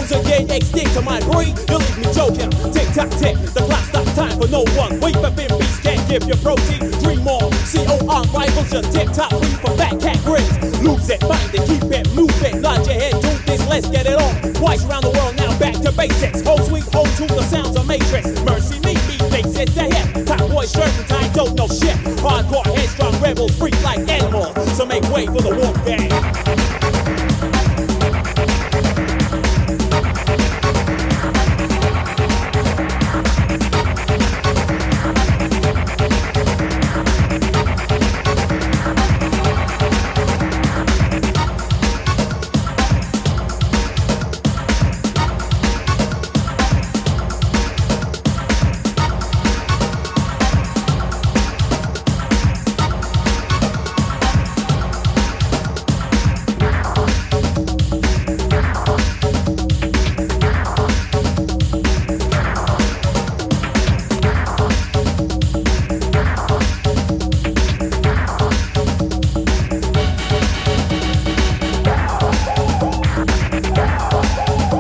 Those are get extinct to my breed. You leave me joking. Tick tock tick, the clock stops time for no one. Wait for beast can't give you protein. Dream on, COR rivals your tip top. Read for fat cat grits. Lose it, find it, keep it, move it. Nod your head, do this, let's get it on. Twice around the world, now back to basics. Whole sweet home to the sounds of Matrix. Mercy me face it to hip. Top boy shirt and tie, don't know shit. Hardcore headstrong rebels, freak like